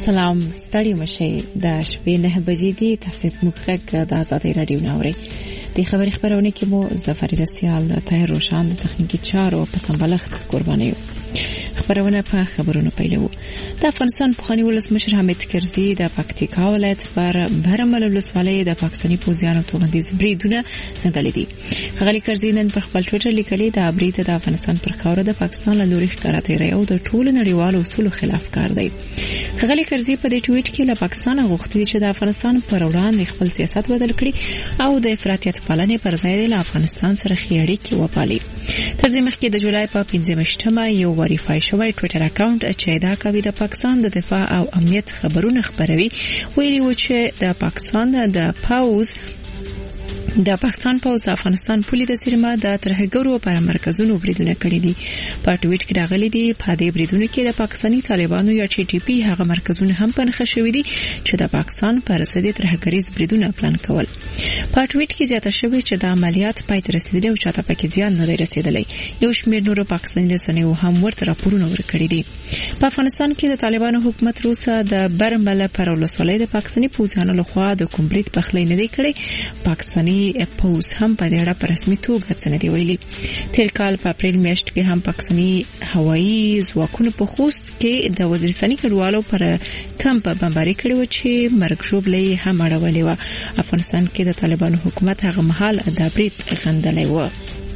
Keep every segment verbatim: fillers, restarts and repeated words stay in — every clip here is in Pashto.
سلام ستړي مشه د شپې نه بجې دي تاسو موږ د آزادۍ رادیو ناوړي د خبري خبرونه کې مو زفر رسیال د تای روشان د تخنیکی چارو په سمبلخت قرباني خبرونه په خبرونو پیلو د افغانستان پخوانی ولسمشر حامد کرزي د پکتیکا ولایت پر برمل ولسوالۍ د پاکستاني پوځیانو توغندیز بریدونه ندلې دي خغلی کرزي نن په خپل ټویټر لیکلي د برید د افغانستان پر خاور د پاکستان له لوري ښکاراتې ریو د ټول نړیوالو اصولو خلاف کار دی خغلی کرزي په دې ټویټ کې له پاکستان غوښتي چې د افغانستان پر وړاندې خپل سیاست بدل کړي او د افراطیت پالنې پر ځای د افغانستان سره خېړې کې وپالي تر دې مخکې د جولای په پنځمه یو وریفای شوی ټویټر اکاونټ چې دا کوي د پاکستان د دفاع او امنیت خبرونه خبروي ویلي و چې د پاکستان د پاوز د پاکستان پوز افغانستان پولی د سیمه د ترهګرو پر مرکزونو بریدونه کړی دي په ټویټ کې راغلي دي په دې بریدونو کې د پاکستاني طالبانو یا ټي ټي پی هغه مرکزونه هم پنځه شوې دي چې د پاکستان پر ضد ترهګریز بریدونه پلان کول په ټویټ کې زیاته شوې چې د عملیات پای ته رسیدلي او چاته پکې زیان نه رسیدلی یو شمېر نورو پاکستاني رسنیو هم ورته راپورونه ورکړي دي په افغانستان کې د طالبانو حکومت روسه د برمل پر ولسوالۍ د پاکستاني پوځیانو لخوا د کومبریټ پخلی نه دی کړی پاکستاني پوز هم په دې اړه په رسمي توګه څه نه دی ویلي تیر کال په اپریل میاشت کې هم پاکستاني هوایي ځواکونو په خوست کې د وزیرستاني کډوالو پر کمپ بمباري کړی و چې مرګ ژوبلې هم اړولې و افغانستان کې د طالبانو حکومت هغه مهال د برید غندلې و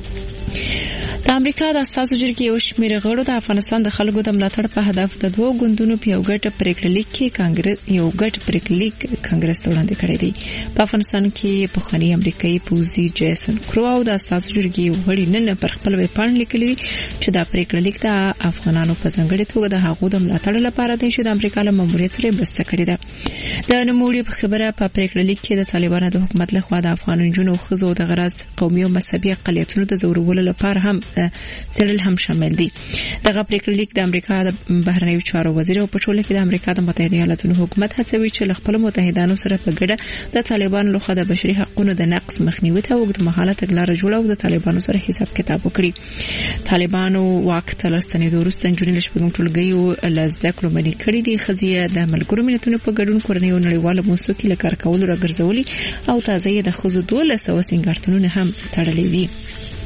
د امریکا د اساسو جرګې یو شمېر غړو د افغانستان د خلکو د ملاتړ په هدف د دوه ګوندونو په یو ګټ پریکړلیک کې کانګرس یو ګټ پریکړلیک کانګرس وړاندې کړی دی په افغانستان کې په خاني امریکایي پوزي جیسن کرو او د اساسو جرګې وړي نن پر خپل ویب پاڼه لیکلي چې دا پریکړلیک د افغانانو په ځانګړي توګه د هغو د ملاتړ لپاره دی چې د امریکا له ماموریت سره مرسته کړې ده د نوموړي په خبره په پریکړلیک کې د طالبانو د حکومت لخوا د افغان جنونو خزو د غرض قومي او مذهبي اقلیتونو د زورولو لپاره هم سیرل هم شامل دي دغه پریکړلیک د امریکا د بهرنیو چارو وزیر او په ټوله کې د امریکا د متحده ایالاتونو حکومت هڅوي چې خپل متحدانو سره په ګډه د طالبانو لخوا د بشري حقوقو د نقض مخنیوي ته وګړو مهاله تګلارې جوړه او د طالبانو سره حساب کتاب وکړي طالبانو واک ته لستنې دورستان جوړې لشبګم ټولګي لزده کړو منی کړی دي خزیه د ملګرو ملتونو په ګډون کورنۍ او نړیواله موسسو له کار کولو راګرځولي او تازه د خزو دولس او سنگارتونو هم تړلې دي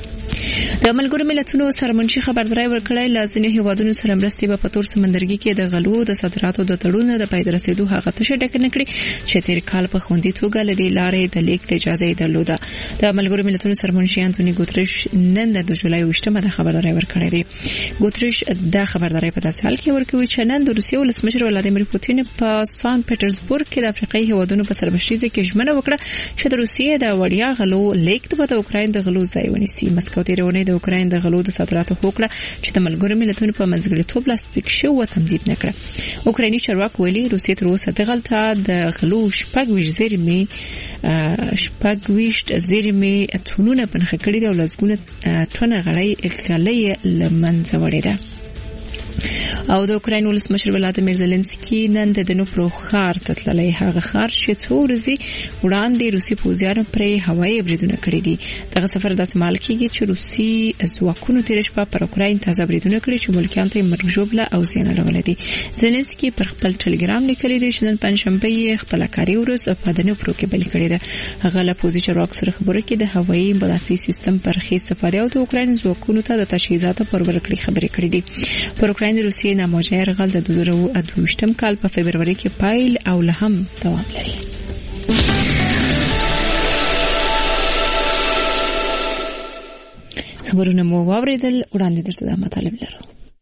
د ملګرو ملتونو سرمنشي خبرداري ورکړای لازمي هیوادونو سره مرستې په پتور سمندرګي کې د غلو د صادراتو د تړون د پای رسیدو هغه تشه ډک نه کړی چې تیر کال په خوندي توګه لدی لارې د لیک د اجازه درلوده د ملګرو ملتونو سرمنشي انټونی ګوتریش نن د جولای وشتمه د خبرداري ورکړی دی ګوتریش د خبرداري په داسې حال کې ورکوي چې نن د روسیې ولسمشر ولادیمیر پوتین په سان پټرزبورګ کې د افریقایي هیوادونو په سرمشري کې ژمنه وکړه چې د روسیې د وړیا غلو لیک د اوکراین د غلو ځای ونیسي مسکو تیرونه د اوکراین د غلو د صادراتو حقوق چې د ملګرو ملتونو په منځګړیتوب لاسلیک شو او تمدید نکړه اوکرایني چارواکي ویلي روسیې تر اوسه د غلطه د غلو شپږ ویش زیرمې شپږ ویش زیرمې تونونه پنځه کړي د لزګونه ټونه غړی غلې لمنځه وړي ده او د اوکراین ولسمشر ولادیمیر زيلنسکي نن د دنوپرو خار ته تللی هغه خار چې څو ورځې وړاندې روسي پوځیانو پرې هوایي بریدونه کړي دي دغه سفر د سمال کېږي چې روسي ځواکونو تیر شپه پر اوکراین تازه بریدونه کړي چې ملکیان ته مرګ ژوبله او زیان اړولې دي زيلنسکي پر خپل ټلګرام لیکلي دی چې نن پنځشنبه خپل کاري ورځ په دنوپرو کې بل کړي ده هغه له پوځي چارواکو سره خبرې کې د هوایي مدافعي سیستم پر خې استفاده او د اوکراین ځواکونو ته د تجهیزاتو پر ورکړې خبرې کړې دي پر اوکراین روسیې ناموجه يرغل د دوه زره دوه کال په فبرवरी کې پایل او له هم دوام لري خبرونه مو واوریدل وړاندې درته د مطالب لرو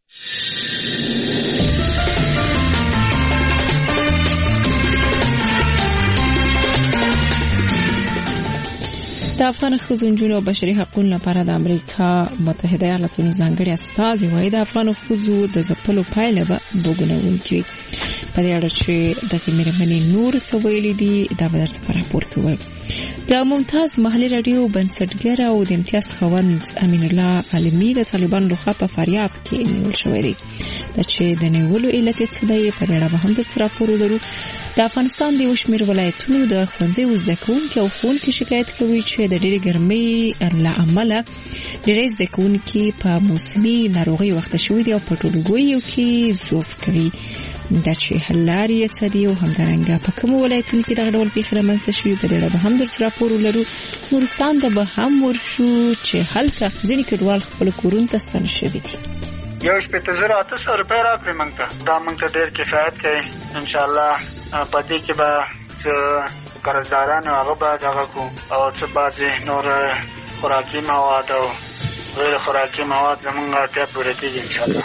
د افغان ښځو او بشري حقوقو لپاره د امریکا متحده ایالاتونو ځانګړي استازي وايي د افغان ښځو د ځپلو پایله به وګڼونکي په دې اړه چې د کیمرمنې نور سویل دي دا به درته راپور کوي د ممتاز محلي رادیو بنسټګر او د امتیاز خوند امین الله علمي د طالبان لخوا په فاریاب کې نیول شوی دی چې د نیولو علت څه دی په اړه به هم درته راپور ورکړو د افغانستان د وشمیر ولایتونو د ښوونځي وزده کوونکو او ښوونکو شکایت کوي چې د ډېرې ګرمۍ له امله ډېری زده کوونکي په موسمي ناروغي وخت شوي دي او په ټولګیو کې ضعف کوي د چې حلاري څدي او همدارنګه په کوم ولایتونو کې دغه ډول پیښه رامنځته شوې په ډېر به هم درته راپور ولرو. نورستان ته به هم ورشو چې هلته ځینې کډوال خپل کورونو ته ستانه شوي دي. یو شپږ زره اته سوه روپۍ راکړې موږ ته. دا موږ ته ډېر کفایت کوي. انشاءالله په دې کې به څه قرضداران هغه به دغه کړو او څه بعضې نور خوراکي مواد او غیر خوراکي مواد زموږ اړتیا پوره کېږي انشاءالله.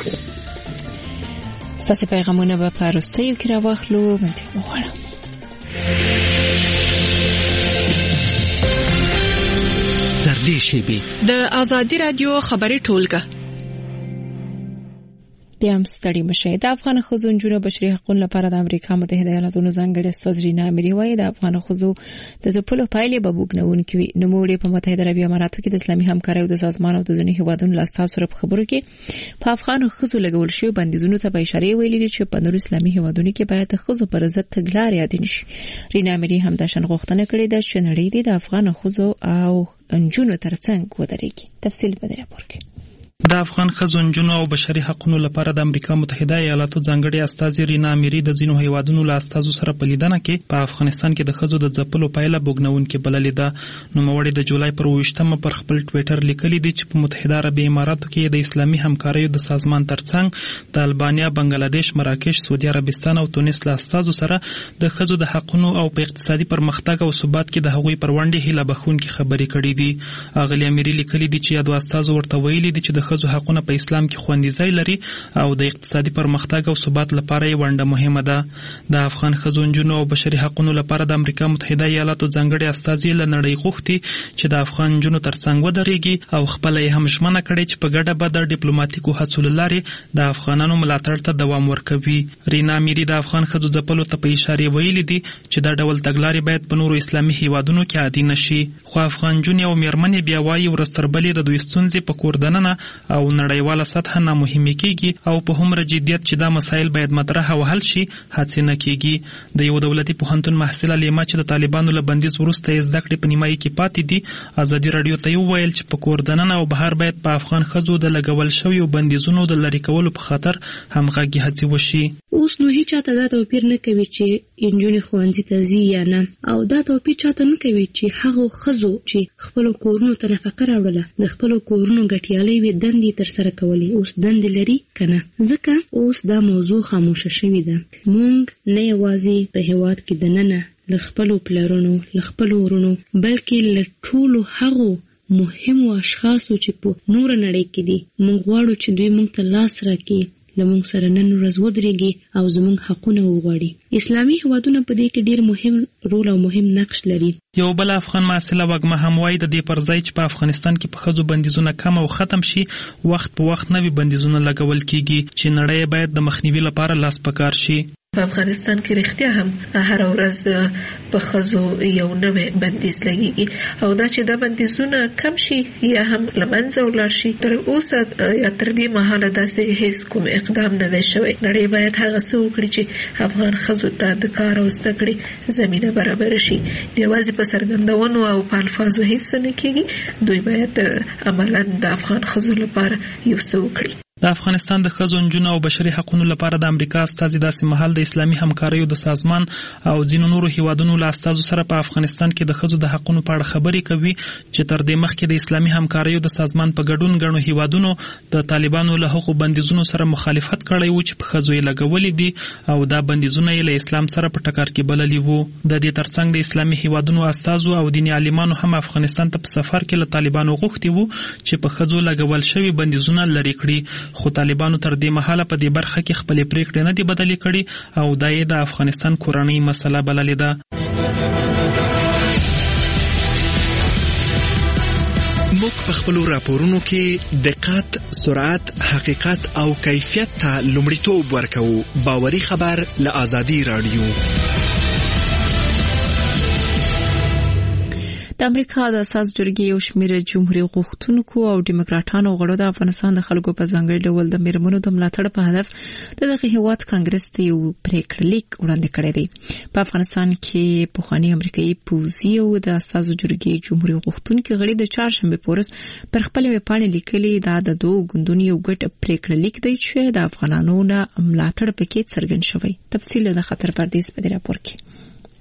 ستاسې پیغامونه به په وروستیو کې راواخلو. منطق مو غواړم. در دې شیبې د آزادي رادیو خبري ټولګه بیا هم ستړي مشه. د افغان ښځو نجونو بشري حقوقو لپاره د امریکا متحده ایالاتونو ځانګړي استاذ رینا اميري وايي د افغان ښځو د ځپلو پایلې به وګڼونکې وي. نو موږ په متحده عربي اماراتو کې د اسلامي همکارۍ د سازمان او د ځینو هیوادونو له استازو سره په خبرو کې په افغان ښځو لګول شوی بندیزونو ته به اشاره ویلي دي چې په نورو اسلامي هیوادونو کې باید ښځو پر ضد تګلارې یاد نشي. رینا اميري هم د شان غوښتنه کړې ده چې نړۍ د افغان ښځو او نجونو ترڅنګ ودرېږي. تفصیل به راپور کې. د افغان ښځو نجونو او بشري حقوقو لپاره د امریکا متحده ایالاتو ځانګړي استاذ رینا اميري د ځینو هیوادونو له استازو سره په لیدنه کې په افغانستان کې د ښځو د ځپلو پایله بوګنونکې بللې ده. نوموړې د جولای پر اوویشتمه پر خپل ټویټر لیکلي دي چې په متحده عربي اماراتو کې د اسلامي همکارۍ د سازمان ترڅنګ د البانیا، بنگلاديش، مراکش، سعودي عربستان او تونس له استازو سره د ښځو د حقوقو او په اقتصادي پرمختګ او ثبات کې د هغوی پر وړاندې هیله بخښونکې خبرې کړې دي. اغلې اميري لیکلي دي چې یادو استازو ورته ویلي دي چې د ښځو حقوقونه په اسلام کې خوندي ځای لري او د اقتصادي پرمختګ او ثبات لپاره یې ونډه مهمه ده. د افغان ښځو نجونو او بشري حقوقو لپاره د امریکا متحده ایالاتو ځانګړي استازي له نړۍ غوښتي چې د افغان نجونو ترڅنګ ودرېږي او خپل یې هم ژمنه کړې چې په ګډه به د ډیپلوماټیکو هڅو له لارې د افغانانو ملاتړ ته دوام ورکوي. رینا اميري د افغان ښځو ځپلو ته په اشاره ویلي دي چې دا ډول تګلارې باید په نورو اسلامي هیوادونو کې عادي نشي. خو افغان نجونې او میرمنې بیا وایي ورځ تر بلې د دوی ستونزې په کور دننه او نړیواله سطح نه مهمه کیږي او په هومره جديت چې دا مسایل باید مطرح او حل شي هڅه نه کیږي. د یو دولتي پوهنتون محصله لیما چې د طالبانو له بندیز وروسته یې زده کړې په نیمایي کې پاتې دي ازادي رادیو ته ویل چې په کور دننه او بهر باید په افغان ښځو د لګول شویو بندیزونو د لری کولو په خاطر همغږي هڅې وشي. اوس نو هیڅ چاته دا توپیر نه کوي چې انجونې ښوونځي ته ځي یا نه، او دا توپیر چاته نه کوي چې هغه ښځو چې خپل کورونو ته نفقه راوړله د خپل کورونو ګټیالۍ وي دندې تر سره کولې اوس دندې لري کنه. ځکه اوس دا موضوع خاموشه شوې ده. مونږ نه یوازې په هیواد کې دننه له خپلو پلرونو له خپلو ورونو بلکې له ټولو هغو مهمو اشخاصو چې په نور نړۍ کې دي مونږ غواړو چې دوی مونږ ته لاس راکړي، لمونږ سره نن ورځ ودرېږي او زمونږ حقونه وغواړي. اسلامي هیوادونه په دې کې ډېر مهم رول او مهم نقش لري. یو بل افغان محصله وګمه هم وایي د دې پر ځای چې په افغانستان کې په ښځو بندیزونه کم او ختم شي وخت په وخت نوي بندیزونه لګول کیږي چې نړۍ باید د مخنیوي لپاره لاس پکار شي. په افغانستان کې رښتیا هم هر ورځ په ښځو یو نوې بندیز لګیږي او دا چې دا بندیزونه کم شي یا هم له منځه ولاړ شي تر اوسه یا تر دې مهاله داسې هیڅ کوم اقدام نه دی شوی. نړۍ باید هغه څه وکړي چې افغان ښځو ته د کار او زده کړې زمینه برابر شي. یوازې په څرګندونو او په الفاظو هیڅ نه کېږي. دوی باید عملاً د افغان ښځو لپاره یو څه وکړي. د افغانستان د ښځو نجونو او بشري حقوقو لپاره د امریکا استازي داسې مهال د اسلامي همکاریو د سازمان او ځینو نورو هیوادونو له استازو سره په افغانستان کې د ښځو د حقوقو په اړه خبرې کوي چې تر دې مخکې د اسلامي همکاریو د سازمان په ګډون غنو هیوادونو د طالبانو له حقوقو بندیزونو سره مخالفت کړی و چې په ښځو یې لګولې دي او دا بندیزونه یې له اسلام سره په ټکر کې بللي وو. د دې ترڅنګ د اسلامي هیوادونو استازو او دیني عالمانو هم افغانستان ته په سفر کې له طالبانو غوښتي وو چې په ښځو لګول شوی بندیزونه لرې کړي، خو طالبانو تر دې مهاله په دې برخه کې خپل پریکړې نه دي بدلې کړي او دا یې د افغانستان کورنۍ مسله بللې ده. موږ په خپلو راپورونو کې دقت، سرعت، حقیقت او کیفیت ته لومړیتوب ورکوو. باوري خبر له آزادي رادیو. د امریکا د اساس جرګې یو شمېر جمهوریت غوښتونکو او ډیموکراټانو غړو د افغانستان د خلکو په ځانګړي ډول د میرمنو د ملاتړ په هدف د دغه هیواد کانګرس ته یو پریکړه لیک وړاندې کړی دی. په افغانستان کې پخوانی امریکایي پوځي او د اساس جرګې جمهوریت غوښتونکو غړي د چهارشنبه پورس پر خپل ویبپاڼې لیکلي دا د دوه ګوندونو یو ګډ پریکړه لیک دی چې د افغانانو نه ملاتړ پکې څرګند شوی. تفصیل د خطر پردیس په دې راپور کې.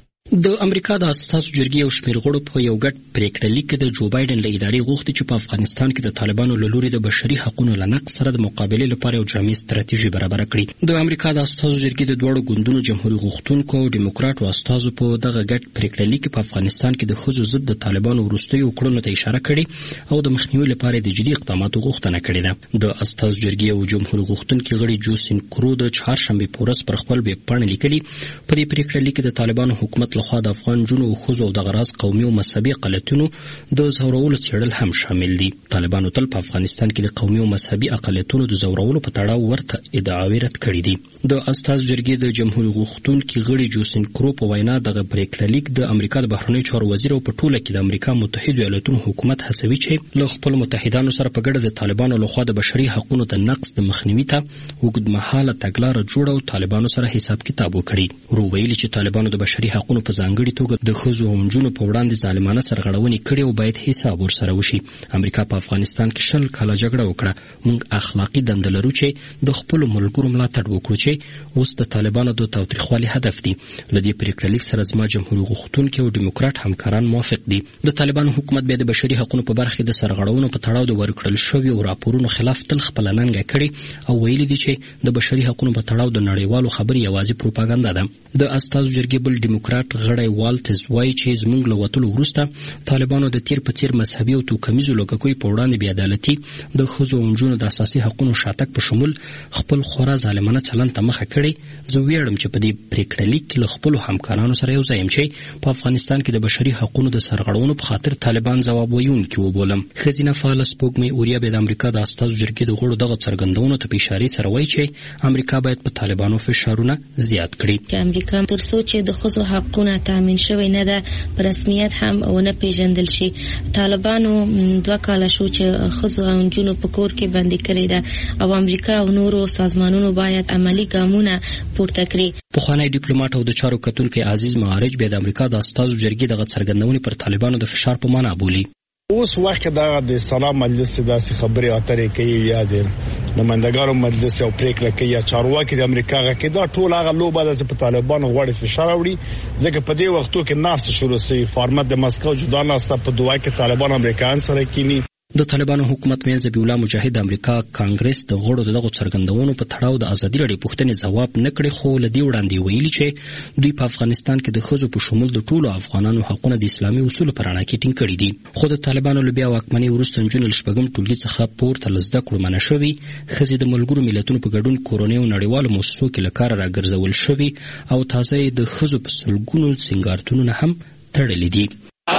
د امریکا د اساسو جرګې او شمېر غړو په یو ګډ پریکړه لیک د جو بایدن له ادارې غوښتي چې په افغانستان کې د طالبانو له لوري د بشري حقوقو لنقض سره د مقابلې لپاره یو جامع ستراتیژي برابر کړي. د امریکا د اساسو جرګې د دوه ګوندونو جمهوریت غوښتونکو او ډیموکراټو استازو په دغه ګډ پریکړه لیک په افغانستان کې د ښځو ضد د طالبانو وروستیو کړنو ته اشاره کړې او د مخنیوي لپاره د جدي اقداماتو غوښتنه کړې ده. د اساسو جرګې او جمهوریت غوښتونکو غړي جوسین کرو د چهارشنبه پورس پر خپل ویبپاڼه لیکلي په دې پریکړه لیک د طالبانو حکومت لخوا د افغان او خزو او د غراض قومي او مذهبي اقلیتونو د زورولو څېړل هم شامل دي. طالبانو تل په افغانستان کې د قومي او مذهبي اقلیتونو د زورولو په تړاو ورته ادعاوې رد کړې دي. د استازو جرګې د جمهوریت غوښتونکو غړي جوسین کرو په وینا دغه پریکړه لیک د امریکا د بهرنیو چارو وزیر او په ټوله کې د امریکا متحده ایالاتونو حکومت هڅوي چې له خپل متحدانو سره په ګډه د طالبانو لخوا د بشري حقوقو د نقض د مخنیوي ته اوږدمهاله تګلاره جوړه او طالبانو سره حساب کتاب وکړي. ورو ویلي چې طالبانو د بشري حقوقو په ځانګړي توګه د ښځو او نجونو په وړاندې ظالمانه سرغړونې کړې او باید حساب ورسره وشي. امریکا په افغانستان کې شل کاله جګړه وکړه. موږ اخلاقی دنده لرو چې د خپل ملګرو ملاتړ وکړو چې اوس د طالبانو د تاوتریخوالي هدف دي. لدې پریکړه لیک سره زما جمهوریت غوښتونکو او ډیموکراټ همکاران موافق دي. د طالبانو حکومت به د بشري حقوقو په برخه د سرغړونو په تړاو د ورکړل شوی او راپورونو خلاف تل خپل ننګه کړي او ویلي دي چې د بشري حقوقو په تړاو د نړیوالو خبري یوازې پروپاګاندا ده. د استازو جرګې بل ډیموکراټ غړی والټز وایي چې زموږ له وتلو وروسته طالبانو د تیر په تیر مذهبي او توکمیزو لوګکوي په وړاندې بې عدالتي د ښځو او نجونو د اساسي حقوقو شاتګ په شمول خپل خورا ظالمانه چلند ته مخه کړې. زه ویاړم چې په دې پریکړه لیک له خپلو همکارانو سره یو ځای یم چې په افغانستان کې د بشري حقوقو د سرغړونو په خاطر طالبان ځواب ویونکي وبولم. ښځینه فعاله سپوږمۍ اوریا به د امریکا د استازو جرګې د غړو دغه څرګندونو ته په اشارې سره وایي چې امریکا باید په طالبانو فشارونه زیات کړي. امریکا تر څو چې د ښځو حقونه تامین شوی نه ده په رسمیت هم ونه پیژندل شي. طالبانو دوه کاله شو چې ښځو او نجونو په کور کې بندي کړي ده او امریکا او نورو سازمانونو باید عملی ګامونه پورته کړي. پخوانی ډیپلوماټ او د چارو کتونکو عزیز معارج به د امریکا د استازو جرګې دغه څرګندونې پر طالبانو د فشار په معنا بولي. اوس وخت دا د سلام مجلس داسې خبرې اترې کوي یا د نمائندګانو مجلس او پریکړه کوي یا چارواکي د امریکا کې دا ټول هغه لوبه ده چې په طالبانو غوړي فشار وړي. ځکه په دې وختو کې ناس شروع سي فارمت د مسکو جدا ناسته په دوه کې طالبان امریکایان سره کینی. د طالبانو حکومت مې ذبیح الله مجاهد امریکا کانګرس د غړو دغه څرګندونو په تړاو د ازادي راډیو پوښتنې ځواب نه کړي خو لدی وړاندې ویلي چې دوی په افغانستان کې د ښځو په شمول د ټولو افغانانو حقوقو د اسلامي اصولو پر اړه کې ټینګ کړي دي. خو د طالبانو له بیا واکمنۍ وروسته نجونې له شپږم ټولګي څخه پورته له زده کړو منع شوي. ښځې د ملګرو ملتونو په ګډون کورنۍ او نړیوالو مؤسسو کې له کاره راګرځول شوي او تازه د ښځو په سلګونو سینګارتونونه هم تړلي دي.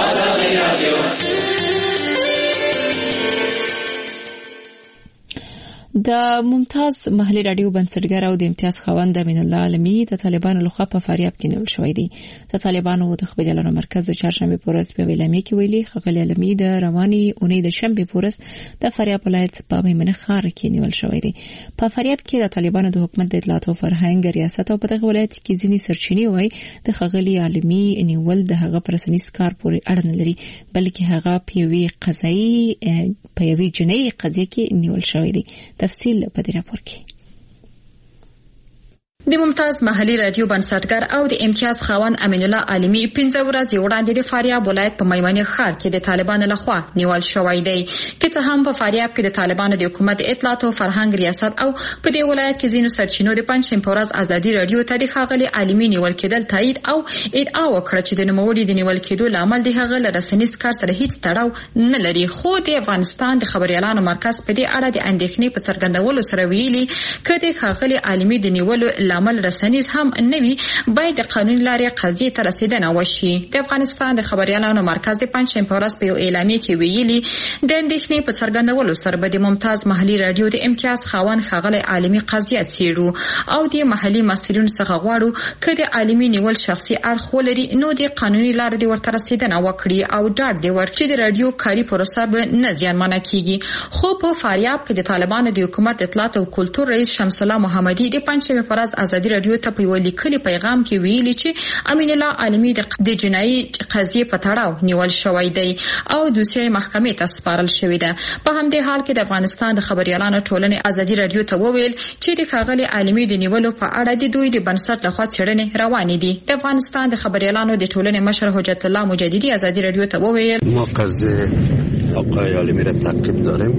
د ممتاز محلي رادیو بنسټګر او د امتیاز خوند امین الله علمي د طالبانو لخوا په فاریاب کې نیول شوی دی. د طالبانو د خبرجلانو مرکز د چهارشنبه پورس په ویلامي کې ویلي خغلی علمي د رواني اونۍ د شنبه پورس د فاریاب ولایت په میمنه ښار کې نیول شوی دی. په فاریاب کې د طالبانو د حکومت د اطلاعات او فرهنګ ریاست او په دغه ولایت کې ځینې سرچینې وایي د خغلی علمي نیول د هغه پر رسمي کار پورې اړه نه لري بلکې هغه په وی قضایي په وی جنایي قضیه کې نیول شوی دی. تفصیل په دې راپور کې. د ممتاز محلي رادیو بنسټګر او د امتیاز خاوند امین الله عالمي پنځه ورځې وړاندې د فاریاب ولایت په میمنه ښار کې د طالبانو لخوا نیول شوی دی. که څه هم په فاریاب کې د طالبانو د حکومت اطلاعات او فرهنګ ریاست او په دې ولایت کې ځینو سرچینو د پنځم په ورځ ازادي رادیو ته د خاغلی عالمي نیول کېدل تایید او ادعا وکړه چې د نوموړي د نیول کېدو لامل د هغه له رسنیز کار سره هیڅ تړاو نه لري. خو د افغانستان د خبريالانو مرکز په دې اړه د اندېښنې په څرګندولو سره ویلي چې د خاغلی عالمي د نیولو لامل رسنیز هم نوي باید د قانوني لارې قضیې ته رسیدنه وشي. د افغانستان د خبريالانو مرکز د پنځم پورس په اعلامیه کې ویلي د اندېښنې په څرګندولو سره به د ممتاز محلي رادیو د امتیاز خاوند ښاغلی عالمي قضیه څیړو او د محلي مسؤلینو څخه غواړو چې د عالمي نیول شخصي اړخ ولري نو د قانوني لارې د ورته رسیدنه وکړي او ډاډ دی ورچې د رادیو کاري پروسه به نه زیانمنه کیږي. خو په فاریاب کې د طالبانو د حکومت اطلاعات او کلتور رئیس شمس الله محمدي د پنځمه فرض ازادي رادیو ته په لیکلي پیغام کې ویلي چې امین الله عالمي د جنایي قضیې په تړاو نیول شوی دی او دوسیه محکمې ته سپارل شوی ده. په همدې حال کې د افغانستان د خبريالانو ټولنې ازادي رادیو ته وویل چې د ښاغلي عالمي د نیولو په اړه د دوی د بنسټ لخوا څېړنې روانې دي. د افغانستان د خبريالانو د ټولنې مشر حجت الله مجددي ازادي رادیو ته وویل ما قضیه آقای عالمی را تعقیب داریم.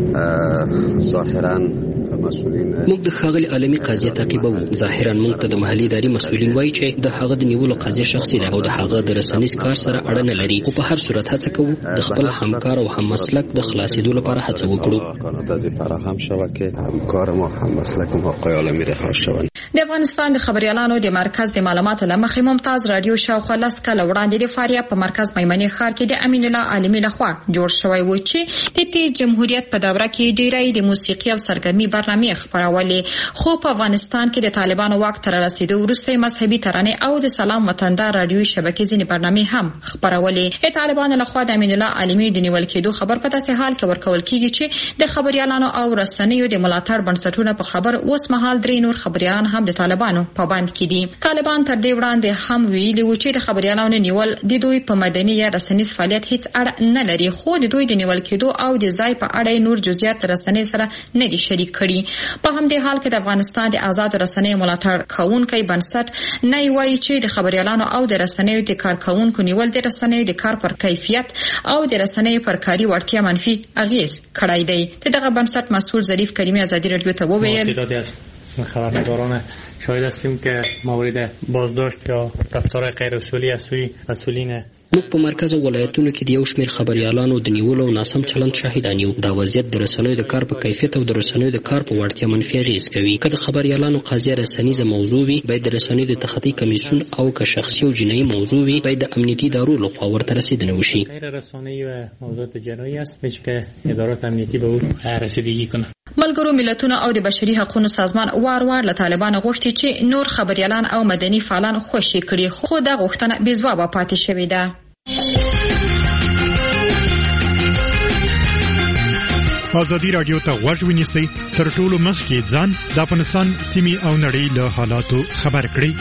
ظاهرا مسئولین موږ د ښاغلي عالمي قضیه تعقیبوو. ظاهرا موږ ته د محلي اداري مسؤلین وایي چې د هغه د نیولو قضیه شخصي ده او د هغه د رسنیز کار سره اړه نه لري. خو په هر صورت هڅه کوو د خپل همکار او هم مسلک د خلاصېدو لپاره هڅه وکړو. کانادا فراهم شوه که همکار ما هم مسلک ما آقای عالمی رها شوند. د افغانستان د خبريالانو د مرکز د معلوماتو لمخې ممتاز رادیو شاوخوا لس کاله وړاندې د فاریاب په مرکز میمنې ښار کې د امین الله عالمي لخوا جوړ شوی و چې د تیر جمهوریت په دوره کې ډیری د موسیقي او سرګرمي برنامې خپرولې. خو په افغانستان کې د طالبانو واک تر رسیدو وروسته مذهبي ترانې او د سلام وطندار رادیوي شبکې ځینې برنامې هم خپرولې. د طالبانو لخوا د امین الله عالمي د نیول کېدو خبر په داسې حال کې ورکول کیږي چې د خبريالانو او رسنیو د ملاتړ بنسټونو په خبر اوس مهال درې نور خبريالان هم د طالبانو پابند کړي. طالبان تر دې وړاندې هم ویلي و چې د خبريالانو نیول د دوی په مدني یا رسنیز فعالیت هیڅ اړه نه لري. خو د دوی د نیول کېدو او د ځای په اړه نور جزئیات رسنۍ سره نه دي شریک کړي. په همدې حال کې د افغانستان د آزاد رسنۍ ملاتړ کوونکی بنسټ نه وایي چې د خبريالانو او د رسنیو د کارکونکو نیول د رسنیو د کار پر کیفیت او د رسنیو پر کاري وړتیا منفي اغیز کړی دی. دغه بنسټ مسؤل ظریف کریمی ازادي رادیو ته وویل خبرنگاران شاهد هستیم که مورد بازداشت یا رفتار غیر اصولی از سوی مسئولین موږ په مرکز او ولایتونو کې د یو شمېر خبريالانو د نیولو او ناسم چلند شاهدان یو. دا وضعیت د رسنیو د کار په کیفیت او د رسنیو د کار په وړتیا منفي اغیز کوي. که د خبريالانو قضیه رسنیزه موضوع وي باید د رسنیو د تخطي کمیسیون او که شخصي او جنایي موضوع وي باید د امنیتي ادارو لخوا ورته رسیدنه وشي. غیر رسانه‌ای و موضوعات جنایی است چې ادارات امنیتي به رسیدگی کنه. ملګرو ملتونو او د بشري حقوقو سازمان وار وار له طالبانو غوښتي چې نور خبريالان او مدني فعالان خوشي کړي. خو دا غوښتنه بې ځوابه پاتې شوې ده. ازادي رادیو ته غوږ ونیسئ تر ټولو مخکې ځان د افغانستان سیمې او نړۍ له حالاتو خبر کړئ.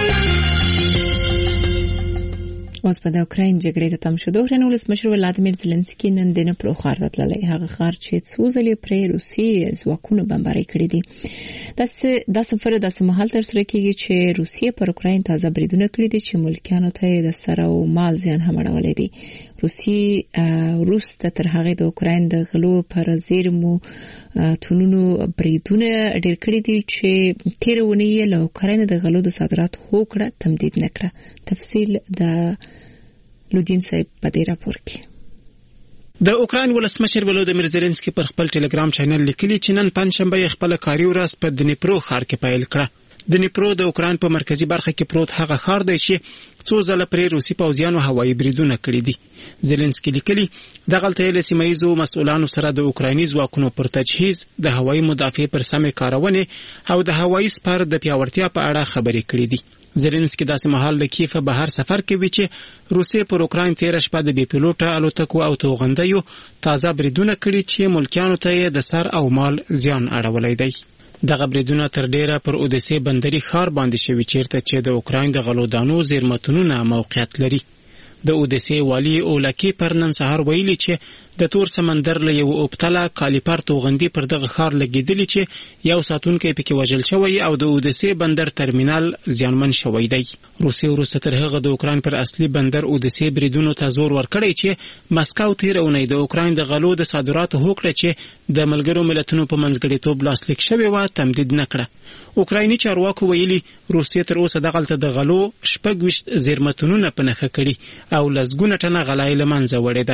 اوس په د اوکراین جګړې د تم شدو هرن ولسمشر ولادیمیر زيلنسکي نن د نپلو ښار ته تللی. هغه ښار چې څو ځلې پرې روسي ځواکونو بمباري کړې دي. دا سفر د سمحال تر سره کېږي چې روسیه پر اوکراین تازه بریدونه کړې دي چې ملکانو ته د سر او مال زیان هم اړولې دي. روسي روس تر هغه د اوکراین د غلو پر زیرمو تونونو بریدونه ډېر کړی دي چې تیرونه یې له اوکراین د غلو د صادرات هوکړه تمدید نکړه. تفصیل د لودین صاحب په دې راپور کې. د اوکراین ولسمشر ولودیمیر زيلنسکي پر خپل ټلګرام چینل لیکلي چې نن پنځشنبه خپل کاري ورځ په دنیپرو ښار کې پیل کړه. دنیپرو د اوکراین په مرکزی برخه کې پروت هغه ښار دی چې څو ځله پرې روسي پوځیانو هوایي بریدونه کړي دي. زيلنسکي لیکلي د غلطۍ له سیمایي مسؤلانو سره د اوکرایني ځواکونو پر تجهیز د هوایي مدافع پر سمې کارونه او د هوایي سپر د پیاوړتیا په اړه خبرې کړې دي. زيلنسکي داسې مهال له کیف بهر سفر کوي چې روسي پر اوکراین تیر شپه د بي پيلوټه الوتکو او توغندیو تازه بریدونه کړي چې ملکانو ته د سر او مال زیان اړولای دی. دغه بریدونه تر ډیره پر اودیسه بندري ښار باندې شوي چیرته چې د اوکراین د غلودانو زیرمتونونه موقعیت لري. د اودیسه والی اولکی پر نن سهار ویلي چې د تور سمندر له یو اوبتله کالیپر توغندي پر دغه ښار لګیدلی چې یو ساتونکو پکې وژل شوی او د اودیسه بندر ترمینال زیانمن شوی دی. روسي وروسته تر هغه د اوکراین پر اصلي بندر اودیسه بریدونو ته زور ورکړی چې مسکو تیرونه د اوکراین د غلو د صادراتو هوکړه چې د ملګرو ملتونو په منځګړیتوب لاسلیک شوی و تمدید نکړه. اوکرایني چارواکو ویلي روسیه تر اوسه دغلته د غلو شپږ ویشت زیرمتونونه په نخښه کړي او لسګونه ټنه غلای له منځه وړي ده.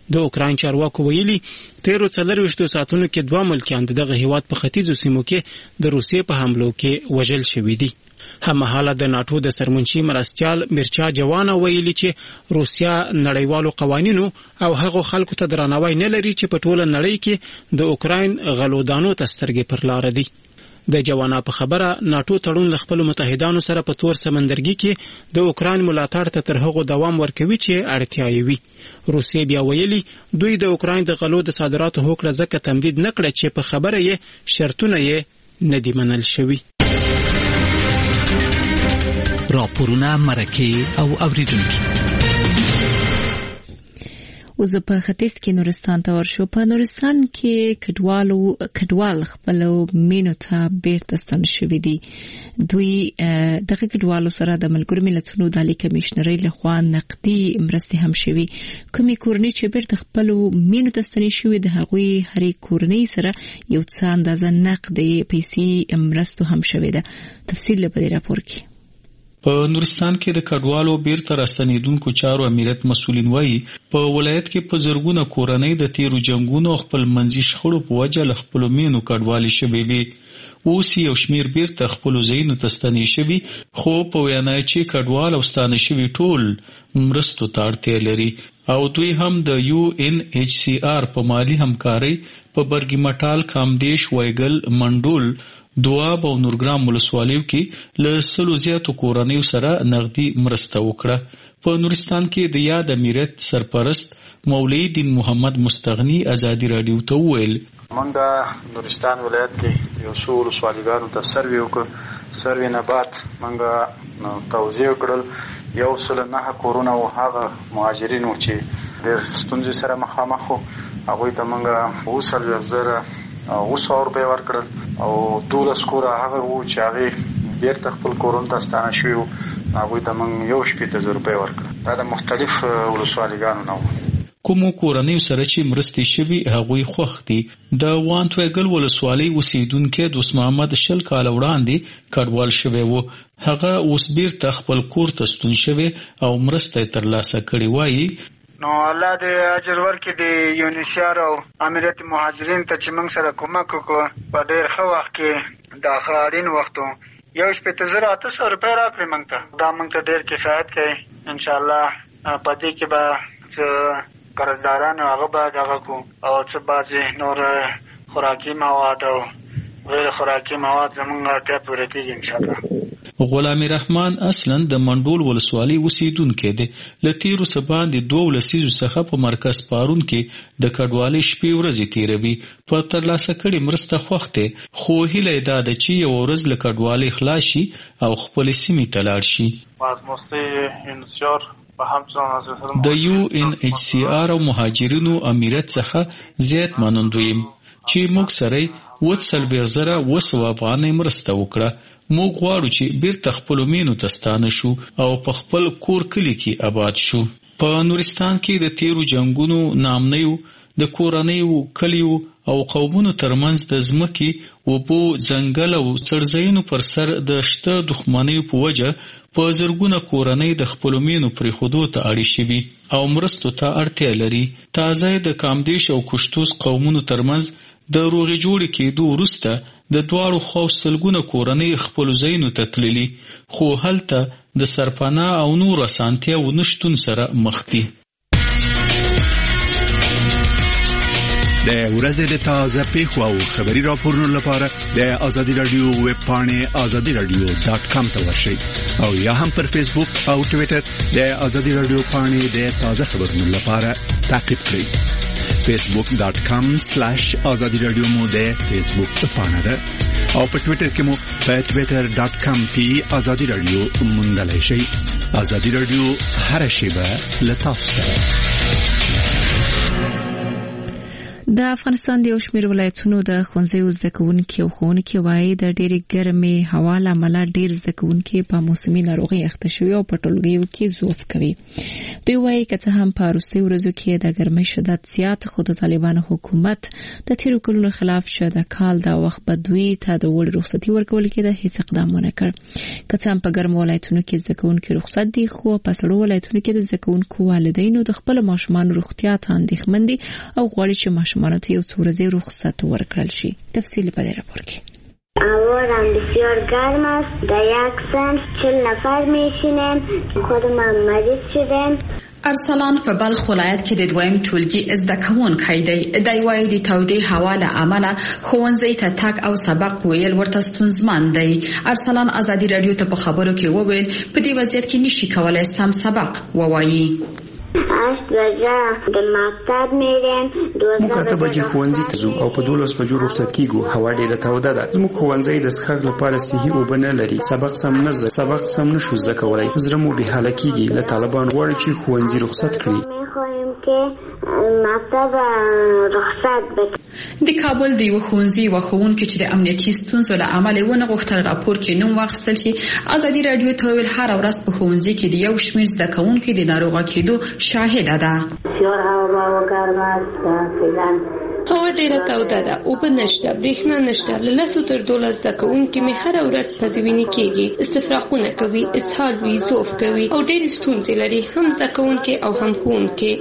د اوکراین چارواکو ویلي تیرو څلرويشتو ساعتونو کې دوه ملکیان دغه هیواد په ختیځو سیمو کې د روسیې په حملو کې وژل شوي دي. هممهاله د ناتو د سرمنشي مرستيال میرچا جوانا ویلي چې روسیا نړیوالو قوانینو او هغو خلکو ته درناوی نه لري چې په ټوله نړۍ کې د اوکراین غلودانو ته سترګې پر لار دي. د جوانا په خبره ناتو تړون ل خپل متحدانو سره په تور سمندرګي کې د اوکراین ملاتړ ته تر هغه دوام ورکوي چې اړتیا یې وي. روسیې بیا ویلي دوی د اوکراین د غلو د صادراتو هوکړه ځکه تمدید نه کړه چې په خبره یې شرطونه یې نه دي منل شوي. راپورونه مرکه او اوریدونکو اوس په ختیځ کې نورستان ته ورشو. په نورستان کې کډوالو کډوال خپل مینو ته بیرته ستن شوي دي. دوی دغه کډوالو سره د ملګرو ملتونو د عالی کمشنرۍ لخوا نقدي مرستې هم شوي. کومې کورنۍ چې بیرته خپل مینو ته ستن شوي د هغوی هرې کورنۍ سره یو څه اندازه نقدي پیسې مرستو هم شوي ده. تفصیل په دې راپور کې. په نورستان کې د کډوالو بیرته راستنیدونکو چارو امنیت مسولین وایي په ولایت کې په زرګونه کورنۍ د تیرو جنگونو خپل منځي شخړو په وجه له خپل مینو کډوالي شوي وي. اوس یو شمیر بیرته خپل ځایونو ته ستنې شوي، خو په وینا چې کډوال او ستانه شوي ټول مرستو ته اړتیا لري او دوی هم د یو ان ایچ سی آر په مالی همکارۍ په برګي مټال، کامدیش، وایګل، منډول، دواب او نورګرام ولسوالیو کې له سلو زیاتو کورنیو سره نغدي مرسته وکړه. په نورستان کې د یاد امیرت سرپرست مولوی دین محمد مستغنی ازادي رادیو ته وویل منګه نورستان ولایت کې یو څو ولسوالیګانو ته سروې وکړ. سروې نه بعد منګه توزیع کړل یو سل نه کورونه او هغه مهاجرینو چې ډېر ستونزې سره مخامخ وو هغوی ته منګه وسل زره او څو روپے ورکړل او دولس کور هغه وو چې هغه بیرته خپل کورونه ته ستانه شوي وو هغوی ته موږ یو شپېته زره روپۍ ورکړل. دا د مختلف ولسوالیګانو نه وو. کومو کورنیو سره چې مرستې شوي هغوی خوښ دي. د وانتویګل ولسوالۍ اوسیدونکی دوست محمد شل کاله وړاندې کډوال شوی وو. هغه اوس بیرته خپل کور ته ستون شوی او مرسته یې ترلاسه کړې. وایي نو الله دې اجر ورکړي د یونیسیار او امریت مهاجرین ته چې موږ سره کومک وکړو په ډېر ښه وخت کې د ښه اړین وخت یو شپېته زره اته سوه روپۍ راکړې موږ ته. دا موږ ته ډېر کفایت کوي. انشاءالله په دې کې به څه قرضداران هغه به دغه کو او څه بعضې نور خوراکي مواد او غیر خوراکي مواد زموږ اړتیا پوره کېږي انشاءالله. غلام رحمان اصلا د منډول ولسوالۍ اوسیدونکی دی. له تیرو څه باندې دوه لسیزو څخه په مرکز پارون کې د کډوالۍ شپې ورځې تیروي. په ترلاسه کړې مرسته خوښ دی، خو هیله یې دا ده چې یوه ورځ له کډوالۍ خلاص شي او خپلې سیمې ته لاړ شي. د یو ان ایچ سی آر او مهاجرینو امیرت څخه زیات منندوی یم چې موږ سره اووه څلوېښت زره اووه سوه افغانۍ مرسته وکړه. موږ غواړو چې بیرته خپلو مینو ته ستانه شو او په خپل کور کلي کې آباد شو. په نورستان کې د تیرو جنګونو، ناامنیو، د کورنیو، کلیو او قومونو ترمنځ د ځمکې، اوبو، ځنګل او څړځایونو پر سر د شته دښمنیو په وجه په زرګونه کورنۍ د خپلو مینو پرېښودو ته اړې شوي او مرستو ته اړتیا لري. تازه د کامدیش او کشتوس قومونو ترمنځ د روغې جوړې کېدو وروسته د دواړو خواو سلګونه کورنۍ خپلو ځایونو ته تللي، خو هلته د سرپناه او نورو اسانتیاوو نشتون سره مخ دي. د ورځې د تازه پیښو او خبري راپورونو لپاره د آزادي رادیو ویب پاڼې آزادي رادیو ډاټ کام ته ورشئ او یا هم پر فیسبوک او ټویټر د آزادي رادیو پاڼې د تازه خبرونو لپاره تعقیب کړئ. فیسبوک ډاٹ کام سلیش آزادی رادیو مو د فیسبوک پاڼه ده او په ټویټر کې مو په ټویټر ډاٹ کام پی آزادی رادیو موندلای شئ. آزادی رادیو هر شیبه له تاسو سره. د افغانستان د یو شمېر ولایتونو د ښوونځیو زده کوونکي او ښوونکي وایي د ډېرې ګرمې هوا له امله ډېر زده کوونکي په موسمي ناروغۍ اخته شوي او په ټولګیو کې ضعف کوي. دوی وایي که څه هم په وروستیو ورځو کې د ګرمۍ شدت زیات، خو د طالبانو حکومت د تیرو کلونو خلاف چې د کال د وخت به دوی ته د وړ رخصتي ورکول کېده هیڅ اقدام ونه کړ. که څه هم په ګرمو ولایتونو کې زده کوونکي رخصت دي، خو په سړو ولایتونو کې د زده کوونکو والدینو د خپلو ماشومانو روغتیا ته اندېښمن دي او غواړي چې ماشومانو ته یو څو ورځې رخصت ورکړل شي. تفصیل په دې راپور کې. هوا بسیار گرم است. در یک صنف چهل نفر میشینیم. خودمان مریض شدیم. ارسلان په بلخ ولایت کې د دویم ټولګي زده کوونکی دی. دی وايي د تودې هوا له امله ښوونځي ته تګ او سبق ویل ورته ستونزمن دی. ارسلان ازادي رادیو ته په خبرو کې وویل په دې وضعیت کې نشي کولای سم سبق ووایي. هشت بجه د مکتب میریم. موږ اته بجې ښوونځي ته ځو او په دولس بجو رخصت کیږو. هوا ډېره توده ده. زموږ ښوونځی د څښاک لپاره صحي اوبه نه لري. سبق سم نه زده سبق سم نشو زده کولی. زړه مو بې حاله کیږي. له طالبانو غواړي چې ښوونځي رخصت کړي. میخواهیم که مکتب رخصت بکړي. د کابل د یو ښوونځي یوه ښوونکې چې د امنیتي ستونزو له امله ونه غوښتل راپور کې نوم واخیستل شي، ازادي راډیو ته وویل هره ورځ په ښوونځي کې د یو شمېر زده کوونکي د ناروغه کېدو شاهده ده. هوا ډېره توده ده، اوبه نشته، برېښنا نشته. له لسو تر دولس زده کوونکي مې هره ورځ پزوینې کېږي، استفراقونه کوي، اسهال وي، ضعف کوي او ډېرې ستونزې لري، هم زده کوونکي او هم ښوونکي.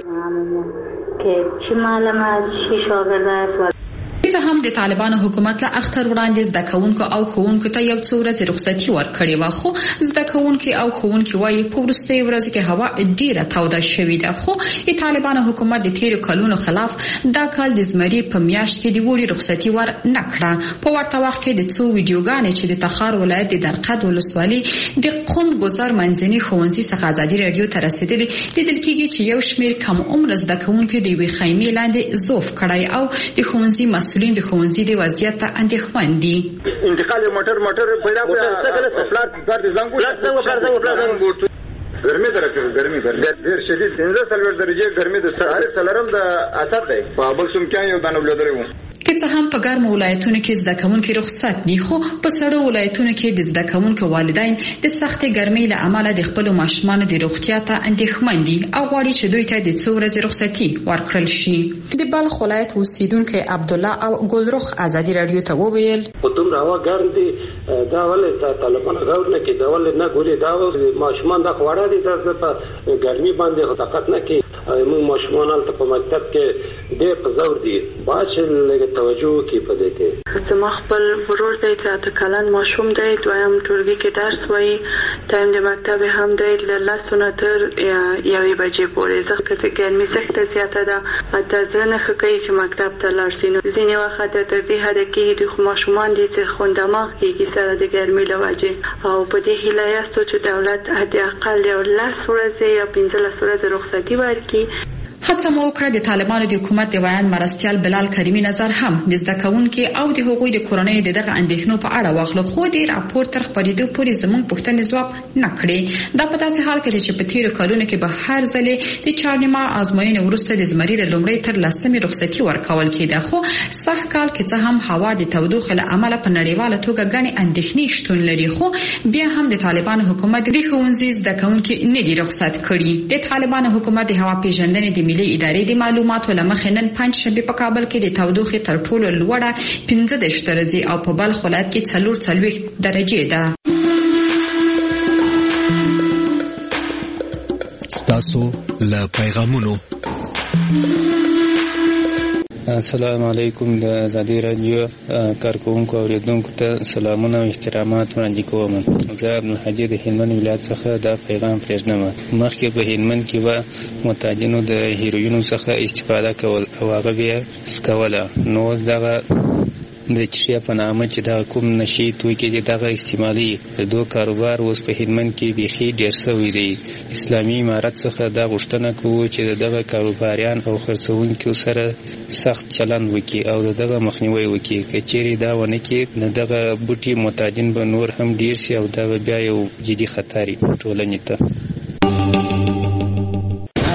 چې معلومات شي شاګردان څه هم د طالبانو حکومت له اختر وړاندې زده کوونکو او ښوونکو ته یو څو ورځې رخصتي ورکړې وه، خو زده کوونکي او ښوونکي وایي په وروستیو ورځو کې هوا ډېره توده شوې ده. خو د طالبانو حکومت د تیرو کلونو خلاف دا کال د زمري په میاشت کې د وړې رخصتي ور نه کړه. په ورته وخت کې د څو ویډیوګانې چې د تخار ولایت د درقد ولسوالي د قم ګذر منځني ښوونځي څخه ازادي راډیو ته رسېدلې لیدل کېږي چې یو شمېر کم عمره زده کوونکي د یوې خیمې لاندې ضعف کړی او د ښوونځي مسؤلین د ښوونځي د وضعیت ته اندېښمن دي. انتقال موټر موټر پیدا کړه پلار پلار د زنګ څنګه کار څنګه پلار څنګه ګرمي درکه ګرمي ډېر شدید پنځه څلور درجه ګرمي د سهار څلورم د اثر دی. په بل سم کې یو دانه ولدري وو. که څه هم په ګرمو ولایتونو کې زده کوونکي رخصت دي، خو په سړو ولایتونو کې د زده کوونکو والدین د سختې ګرمۍ له امله د خپلو ماشومانو د روغتیا ته اندېښمن دي او غواړي چې دوی ته د څو ورځې رخصتي ورکړل شي. د بلخ ولایت اوسیدونکی عبدالله او ګلرخ ازادي راډیو ته وویل په دومره هوا ګرم دي دا ولې طالبانو غوړ نه کوي، دا ولې نه ګوري، دا ماشومان دا خواړه دي د په ګرمي باندې طاقت نه کوي. موږ ماشومان ته په مکتب کې ډېر په زور دي، باید چې لږ توجه وکړي په دې کې. زما خپل ورور دی چې اته کلن ماشوم دی، دویم ټولګي کې درس وایي، ټایم د مکتب هم دی له لسو نه تر یوې بجې پورې. ځکه چې ګرمي سخته زیاته ده، حتی زړه نه ښه کوي چې مکتب ته لاړ شي. نو ځینې وخت تر دې حده کېږي د ماشومان دي چې خون دماغ کېږي سره د ګرمۍ له وجې. او په دې هیله یاستو چې دولت حداقل یو لس ورځې یا پنځلس ورځې رخصتي ورکړي. هڅه مو وکړه د طالبانو د حکومت د ویان مرستیال بلال کریمي نظر هم د زده کوونکو او د هغوی د کورنۍ دغه اندېښنو په اړه واخله، خو د راپور تر خپرېدو پورې زموږ پوښتنې ځواب نه کړې. دا په داسې حال کې چې په تیرو کلونو کې به هر ځلې د چهارنیمه ازموینې وروسته د زمري له لومړۍ تر لسمې رخصتي ورکول کېده، خو سږ کال کې څه هم هوا د تودوخې له امله په نړیواله توګه ګڼې اندېښنې شتون لري، خو بیا هم د طالبانو حکومت د ښوونځي زده کوونکي نه دي رخصت کړي. د طالبانو حکومت د هوا پیژندنې د ملي ادارې د معلوماتو له مخې نن پنجشنبه په کابل کې د تودوخې تر ټولو لوړه پنځه دېرش درجې او په بلخ ولایت کې څلور څلوېښت درجې ده. ستاسو له پیغامونو. السلام علیکم. د ازادي راډیو کارکونکو او اوریدونکو ته سلامونه او احترامات وړاندې کوم. زه عبدالحجي د هلمند ولایت څخه دا پیغام پرېږدم. مخکې په هلمند کې به معتادینو د هیروینو څخه استفاده کول او هغه بیا څکوله، نو اوس دغه د چشیا په نامه چې دا کوم نشي توکي دي دغه استعمالي د دوه کاروبار اوس په هلمند کې بیخي ډېر شوی دی. اسلامي امارت څخه دا غوښتنه کوو چې دغه کاروباریان او خرڅوونکو سره سخت چلند وکړي او دغه مخنیوي وکړي. که چیرې دا ونه کړي نو دغه بوټي معتادین به نور هم ډېر شي او دا بیا یو جدي خطر ټولنې ته.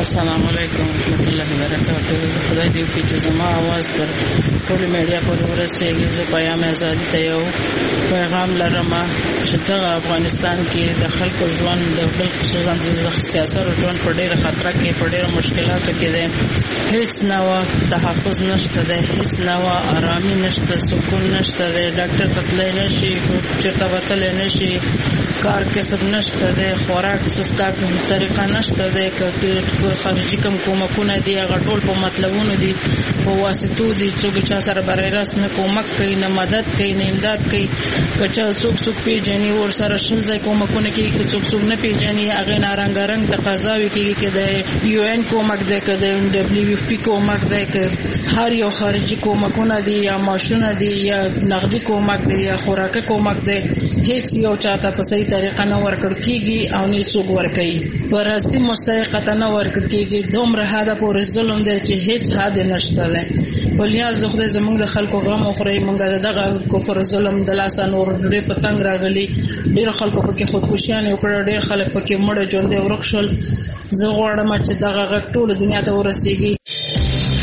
السلام علیکم ورحمۃ اللہ وبرکاتہ. زه خدای دې وکړي چې زما आवाज پر ټول میډیا پر ورسېږي. زه پیام آزادي ته یو پیغام لرم چې دغه افغانستان کې د خلکو ژوند د بل خصوصا د سیاست ژوند په ډېر خطر کې په ډېر مشکلاتو کې دی. هیڅ نوع تحفظ نشته دی، هیڅ نوع آرامي نشته، سکون نشته دی. ډاکټر ته تللی نشي، چېرته وتلی نشي، کار کسب نشته دی، خوراک څښاک طریقه نشته دی. خارجي کوم کومکونه دي هغه ټول په مطلبونو دي، په واسطو دي. څوک چا سره برای راست نه کومک کوي، نه مدد کوي، نه امداد کوي. که چا څوک څوک پیژني ورسره شل ځای کومکونه کوي، که څوک څوک نه پیژني هغې نه رنګارنګ تقاضاوې کېږي که د یو این کومک دی، که د ډبلیو ایف پي کومک دی، که هر یو خارجي کومکونه دي یا معاشونه دي یا نغدي کومک دی یا خوراکه کومک دی. هیڅ یو چاته په صحیح طریقه نه ورکړل کېږي او نه څوک ورکوي. په راستي مستحقته نه ورکړل کېږي. دومره حده پورې ظلم دی چې هیڅ حد نشته دی. په لیاز د خدای زموږ د خلکو غم وخورئ. موږ د دغه کفر ظلم د لاسه نور ډېر په تنګ راغلي. ډېر خلکو پکې خودکشیانې وکړه، ډېر خلک پکې مړه ژوندي ورک شول. زه غواړم چې دغه غږ ټوله دنیا ته ورسېږي.